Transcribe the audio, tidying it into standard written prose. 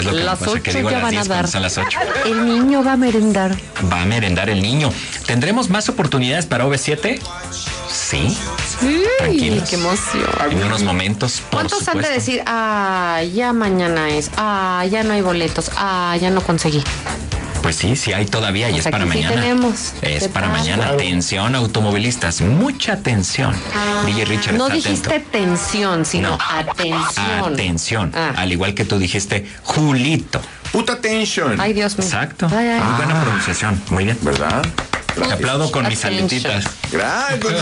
Es lo que Las me pasa, que 8 digo ya las van a 10 cuando dar. son las 8. El niño va a merendar. Va a merendar el niño. ¿Tendremos más oportunidades para OV7? Sí. Tranquilos. ¡Qué emoción! En unos momentos, por ¿Cuántos han de supuesto. decir, ya mañana es, ya no hay boletos, ya no conseguí? Pues sí hay todavía y Pues es para aquí sí mañana. tenemos. Es ¿Qué para tal? mañana. Atención, automovilistas. Mucha atención. DJ Richard No está dijiste atento. tensión, sino No. atención. Atención. Ah. Al igual que tú dijiste, Julito. Puta tension. Ay, Dios mío. Exacto. Ay. Muy buena pronunciación. Muy bien. ¿Verdad? Te aplaudo con mis Attention. aletitas. Gracias.